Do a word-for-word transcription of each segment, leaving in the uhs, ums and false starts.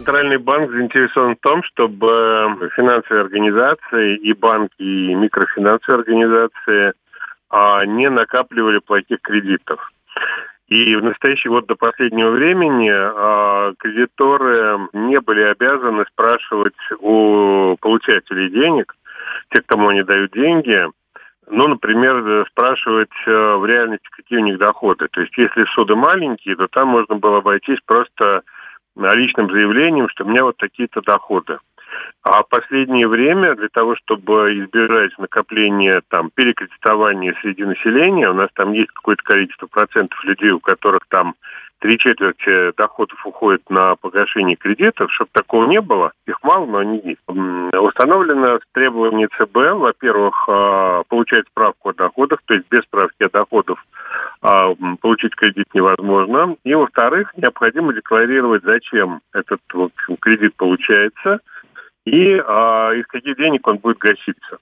Центральный банк заинтересован в том, чтобы финансовые организации и банки, и микрофинансовые организации а, не накапливали плохих кредитов. И в настоящий год до последнего времени а, кредиторы не были обязаны спрашивать у получателей денег, тех, кому они дают деньги, ну, например, спрашивать в реальности, какие у них доходы. То есть, если суды маленькие, то там можно было обойтись просто личным заявлением, что у меня вот такие-то доходы. А в последнее время для того, чтобы избежать накопления, там, перекредитования среди населения, у нас там есть какое-то количество процентов людей, у которых там три четверти доходов уходит на погашение кредитов, чтобы такого не было, их мало, но они есть. Установлено требование ЦБ, во-первых, получать справку о доходах, то есть без справки о доходах получить кредит невозможно. И, во-вторых, необходимо декларировать, зачем этот вот кредит получается и а, из каких денег он будет гаситься.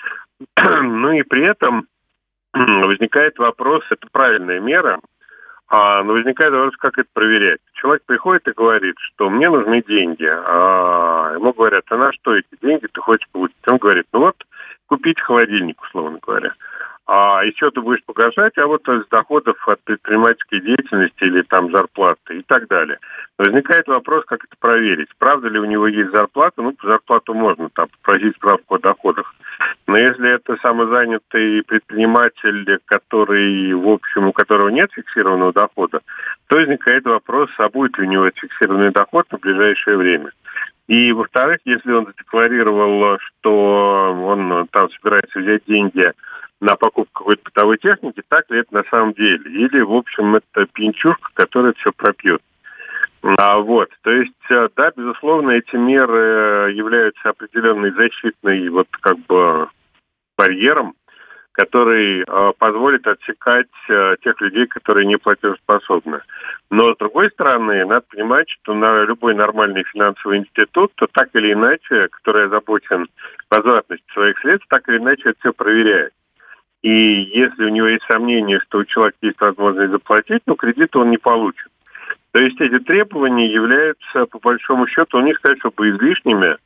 Ну и при этом возникает вопрос, это правильная мера, а, но возникает вопрос, как это проверять. Человек приходит и говорит, что мне нужны деньги. А, ему говорят, а на что эти деньги ты хочешь получить? Он говорит, ну вот, купить холодильник, условно говоря. А еще ты будешь погашать, а вот из доходов от предпринимательской деятельности или там зарплаты и так далее. Возникает вопрос, как это проверить. Правда ли у него есть зарплата? Ну, по зарплату можно там попросить справку о доходах. Но если это самозанятый предприниматель, который, в общем, у которого нет фиксированного дохода, то возникает вопрос, а будет ли у него фиксированный доход на ближайшее время. И, во-вторых, если он задекларировал, что он там собирается взять деньги на покупку какой-то бытовой техники, так ли это на самом деле? Или, в общем, это пьянчушка, которая все пропьет. А вот, то есть, да, безусловно, эти меры являются определенной защитной, вот, как бы, барьером, который э, позволит отсекать э, тех людей, которые не платежеспособны. Но, с другой стороны, надо понимать, что на любой нормальный финансовый институт, то так или иначе, который озабочен возвратностью своих средств, так или иначе это все проверяет. И если у него есть сомнение, что у человека есть возможность заплатить, ну, кредит он не получит. То есть эти требования являются, по большому счету, не сказать, чтобы излишними,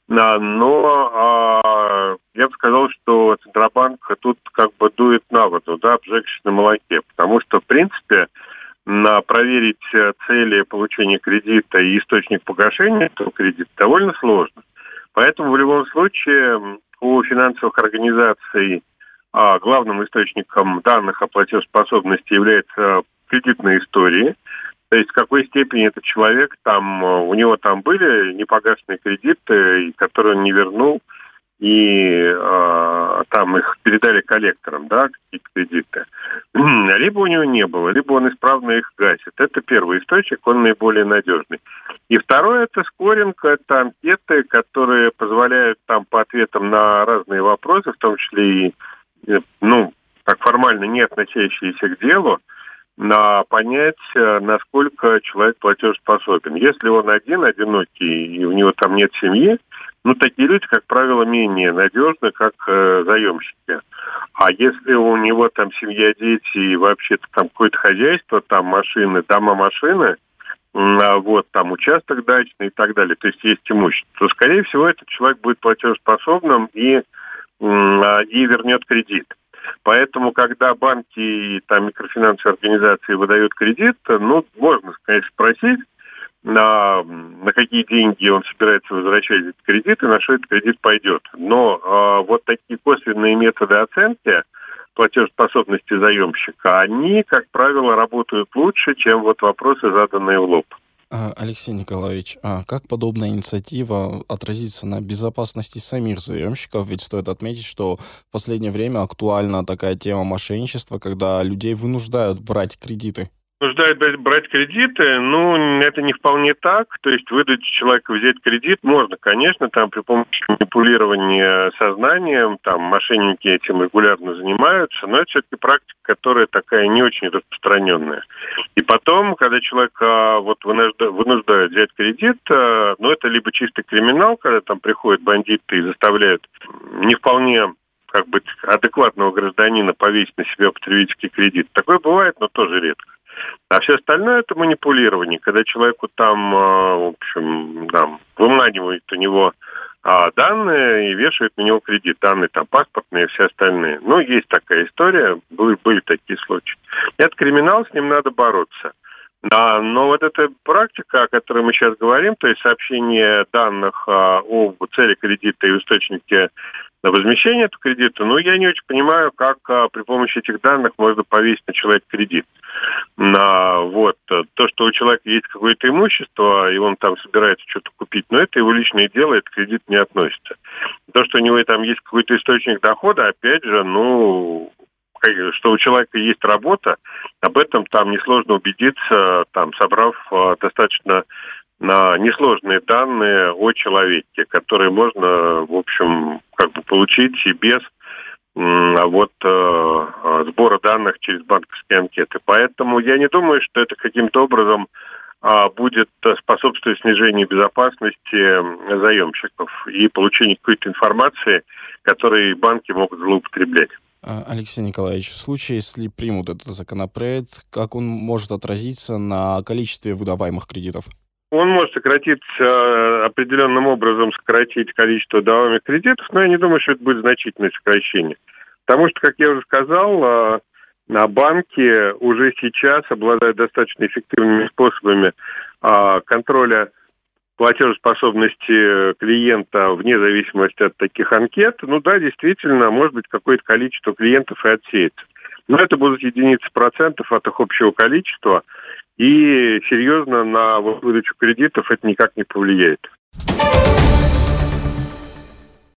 но а, я бы сказал, что Центробанк тут как бы дует на воду, да, обжегшись на молоке, потому что, в принципе, на проверить цели получения кредита и источник погашения этого кредита довольно сложно. Поэтому в любом случае у финансовых организаций а, главным источником данных о платежеспособности является кредитные истории. То есть в какой степени этот человек, там, у него там были непогашенные кредиты, которые он не вернул, и э, там их передали коллекторам, да, какие-то кредиты. Либо у него не было, либо он исправно их гасит. Это первый источник, он наиболее надежный. И второе, это скоринг, это анкеты, которые позволяют там по ответам на разные вопросы, в том числе и, ну, как формально не относящиеся к делу, на понять, насколько человек платежеспособен. Если он один, одинокий, и у него там нет семьи, ну, такие люди, как правило, менее надежны, как э, заемщики. А если у него там семья, дети и вообще-то там какое-то хозяйство, там машины, дома, машины, а вот там участок дачный и так далее, то есть есть имущество, то, скорее всего, этот человек будет платежеспособным и, э, и вернет кредит. Поэтому, когда банки и там микрофинансовые организации выдают кредит, ну, можно, конечно, спросить, на, на какие деньги он собирается возвращать этот кредит и на что этот кредит пойдет. Но э, вот такие косвенные методы оценки платежеспособности заемщика, они, как правило, работают лучше, чем вот вопросы, заданные в лоб. Алексей Николаевич, а как подобная инициатива отразится на безопасности самих заемщиков? Ведь стоит отметить, что в последнее время актуальна такая тема мошенничества, когда людей вынуждают брать кредиты. Вынуждают брать кредиты, ну, это не вполне так. То есть выдать человеку взять кредит можно, конечно, там при помощи манипулирования сознанием, там мошенники этим регулярно занимаются, но это все-таки практика, которая такая не очень распространенная. И потом, когда человека вот вынуждают, вынуждают взять кредит, ну, это либо чистый криминал, когда там приходят бандиты и заставляют не вполне как бы адекватного гражданина повесить на себя потребительский кредит. Такое бывает, но тоже редко. А все остальное – это манипулирование, когда человеку там, в общем, там, выманивают у него данные и вешают на него кредит, данные там паспортные и все остальные. Ну, есть такая история, были, были такие случаи. Это криминал, с ним надо бороться. Да, но вот эта практика, о которой мы сейчас говорим, то есть сообщение данных о цели кредита и источнике возмещения этого кредита, ну, я не очень понимаю, как при помощи этих данных можно повесить на человека кредит. На, вот, то, что у человека есть какое-то имущество, и он там собирается что-то купить, но это его личное дело, это кредит не относится. То, что у него там есть какой-то источник дохода, опять же, ну, что у человека есть работа, об этом там несложно убедиться, там, собрав достаточно на несложные данные о человеке, которые можно, в общем, как бы получить и без вот э, сбора данных через банковские анкеты. Поэтому я не думаю, что это каким-то образом э, будет способствовать снижению безопасности заемщиков и получению какой-то информации, которой банки могут злоупотреблять. Алексей Николаевич, в случае, если примут этот законопроект, как он может отразиться на количестве выдаваемых кредитов? Он может сократиться определенным образом, сократить количество выдаваемых кредитов, но я не думаю, что это будет значительное сокращение. Потому что, как я уже сказал, банки уже сейчас обладают достаточно эффективными способами контроля платежеспособности клиента вне зависимости от таких анкет. Ну да, действительно, может быть, какое-то количество клиентов и отсеется. Но это будут единицы процентов от их общего количества, и серьезно на выдачу кредитов это никак не повлияет.